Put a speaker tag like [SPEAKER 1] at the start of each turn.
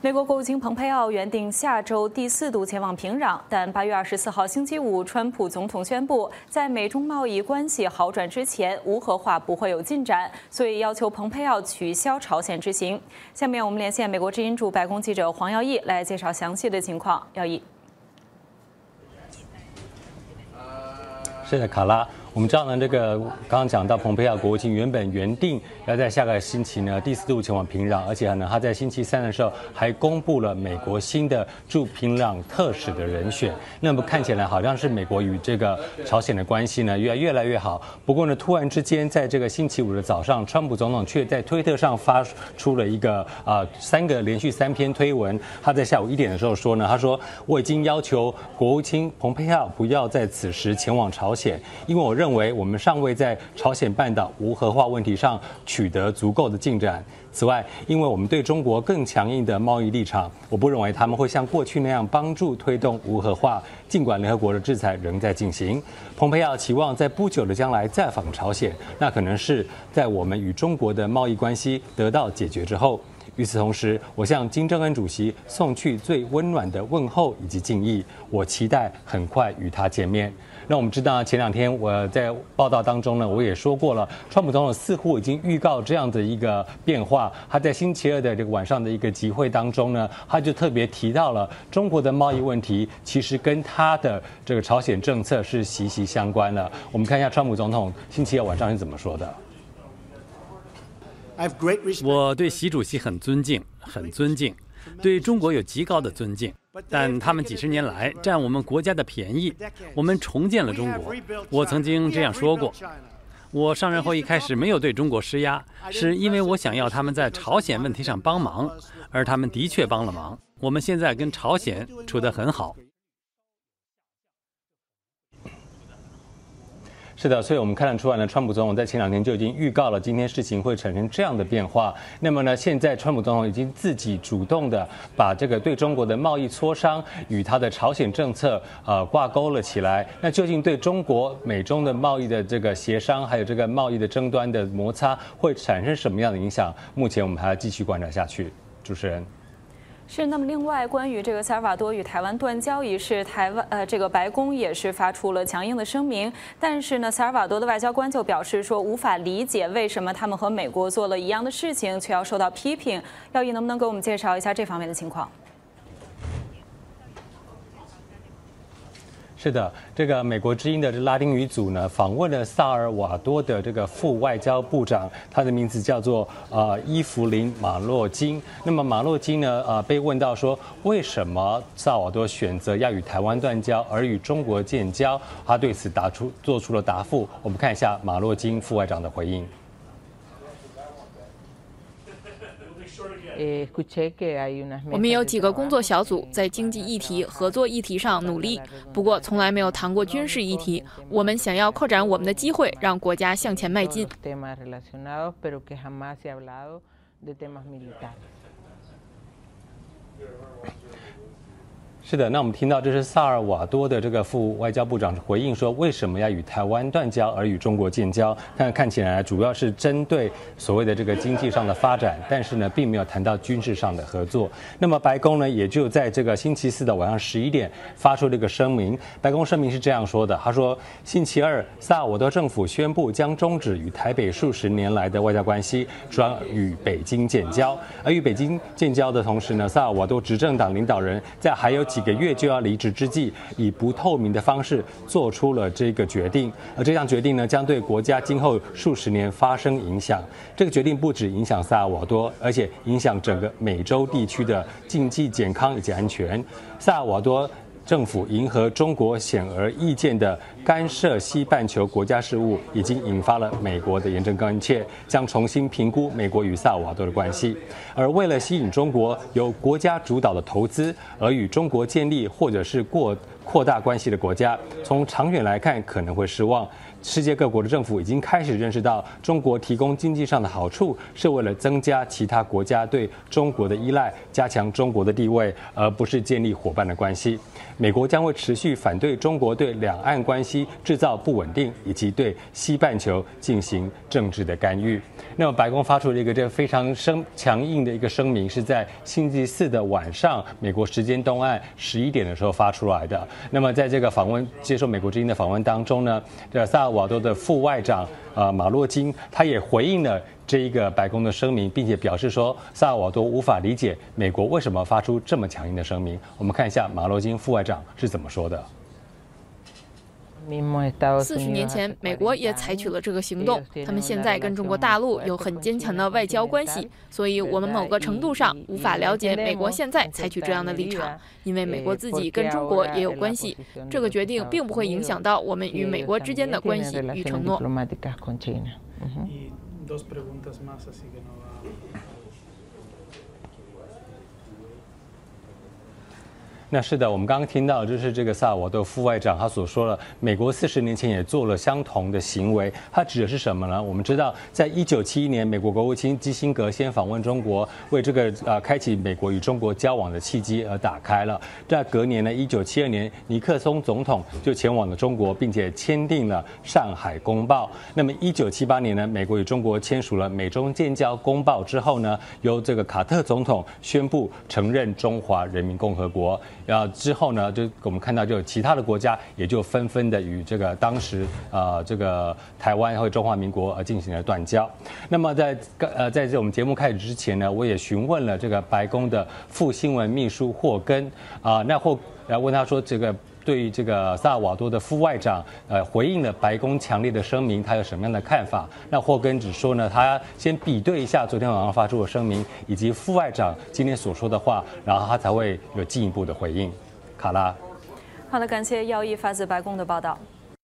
[SPEAKER 1] 美国国务卿蓬佩奥原定下周第4度前往平壤，但8月24号星期五，川普总统宣布，在美中贸易关系好转之前，无核化不会有进展，所以要求蓬佩奥取消朝鲜之行。下面我们连线美国之音驻白宫记者黄耀义来介绍详细的情况。耀义，
[SPEAKER 2] 是的，卡拉。我们知道呢，这个刚刚讲到蓬佩奥国务卿原定要在下个星期呢第4度前往平壤，而且呢他在星期3的时候还公布了美国新的驻平壤特使的人选。那么看起来好像是美国与这个朝鲜的关系呢越来越好。不过呢，突然之间在这个星期五的早上，川普总统却在推特上发出了一个连续3篇推文。他在下午1点的时候说呢，他说我已经要求国务卿蓬佩奥不要在此时前往朝鲜，因为我认为我们尚未在朝鲜半岛无核化问题上取得足够的进展。此外，因为我们对中国更强硬的贸易立场，我不认为他们会像过去那样帮助推动无核化，尽管联合国的制裁仍在进行。蓬佩奥期望在不久的将来再访朝鲜，那可能是在我们与中国的贸易关系得到解决之后。与此同时，我向金正恩主席送去最温暖的问候以及敬意，我期待很快与他见面。那我们知道，前2天我在报道当中呢，我也说过了，川普总统似乎已经预告这样的一个变化。他在星期2的这个晚上的一个集会当中呢，他就特别提到了中国的贸易问题，其实跟他的这个朝鲜政策是息息相关的。我们看一下川普总统星期2晚上是怎么说的。
[SPEAKER 3] 我对习主席很尊敬，对中国有极高的尊敬，但他们几十年来占我们国家的便宜，我们重建了中国。我曾经这样说过，我上任后一开始没有对中国施压，是因为我想要他们在朝鲜问题上帮忙，而他们的确帮了忙。我们现在跟朝鲜处得很好。
[SPEAKER 2] 是的，所以我们看得出来呢，川普总统在前2天就已经预告了今天事情会产生这样的变化。那么呢，现在川普总统已经自己主动的把这个对中国的贸易磋商与他的朝鲜政策挂钩了起来。那究竟对中国美中的贸易的这个协商，还有这个贸易的争端的摩擦，会产生什么样的影响？目前我们还要继续观察下去。主持人。
[SPEAKER 1] 是，那么另外关于这个萨尔瓦多与台湾断交一事，这个白宫也是发出了强硬的声明。但是呢，萨尔瓦多的外交官就表示说，无法理解为什么他们和美国做了一样的事情，却要受到批评。耀义能不能给我们介绍一下这方面的情况？
[SPEAKER 2] 是的，这个美国之音的拉丁语组呢，访问了萨尔瓦多的这个副外交部长，他的名字叫做伊芙琳·马洛金。那么马洛金呢，被问到说，为什么萨尔瓦多选择要与台湾断交，而与中国建交？他对此做出了答复。我们看一下马洛金副外长的回应。
[SPEAKER 4] 我们有几个工作小组在经济议题、合作议题上努力，不过从来没有谈过军事议题。我们想要扩展我们的机会，让国家向前迈进。
[SPEAKER 2] 是的，那我们听到这是萨尔瓦多的这个副外交部长回应说，为什么要与台湾断交而与中国建交？看起来主要是针对所谓的这个经济上的发展，但是呢，并没有谈到军事上的合作。那么白宫呢，也就在这个星期4的晚上11点发出了一个声明。白宫声明是这样说的，他说，星期2，萨尔瓦多政府宣布将终止与台北数十年来的外交关系，转与北京建交。而与北京建交的同时呢，萨尔瓦多执政党领导人在还有几个月就要离职之际，以不透明的方式做出了这个决定，而这项决定呢，将对国家今后数十年发生影响。这个决定不止影响萨尔瓦多，而且影响整个美洲地区的经济健康以及安全。萨尔瓦多政府迎合中国显而易见的干涉西半球国家事务，已经引发了美国的严正关切，将重新评估美国与萨尔瓦多的关系。而为了吸引中国由国家主导的投资，而与中国建立或者是扩大关系的国家，从长远来看可能会失望。 世界各国的政府已经开始认识到，中国提供经济上的好处是为了增加其他国家对中国的依赖，加强中国的地位，而不是建立伙伴的关系。美国将会持续反对中国对两岸关系制造不稳定，以及对西半球进行政治的干预。那么，白宫发出了一个非常强硬的一个声明，是在星期四的晚上，美国时间东岸11点的时候发出来的。那么，在这个接受美国之音的访问当中呢，萨尔瓦多的副外长马洛金他也回应了这一个白宫的声明，并且表示说，萨尔瓦多无法理解美国为什么发出这么强硬的声明。我们看一下马洛金副外长是怎么说的。
[SPEAKER 4] 40年前，美国也采取了这个行动。他们现在跟中国大陆有很坚强的外交关系，所以我们某个程度上无法了解美国现在采取这样的立场，因为美国自己跟中国也有关系。这个决定并不会影响到我们与美国之间的关系与承诺。
[SPEAKER 2] 那是的，我们刚刚听到就是这个萨尔瓦多副外长他所说了，美国40年前也做了相同的行为。他指的是什么呢？我们知道，在1971年，美国国务卿基辛格先访问中国，为这个开启美国与中国交往的契机而打开了。在隔年呢，1972年，尼克松总统就前往了中国，并且签订了《上海公报》。那么1978年呢，美国与中国签署了《美中建交公报》之后呢，由这个卡特总统宣布承认中华人民共和国。之后呢，就我们看到，就有其他的国家也就纷纷的与这个当时这个台湾或中华民国进行了断交。那么在这我们节目开始之前呢，我也询问了这个白宫的副新闻秘书霍根问他说，这个对于这个萨尔瓦多的副外长回应了白宫强烈的声明，他有什么样的看法？那霍根只说呢，他先比对一下昨天晚上发出的声明以及副外长今天所说的话，然后他才会有进一步的回应。卡拉，
[SPEAKER 1] 好的，感谢姚毅发自白宫的报道。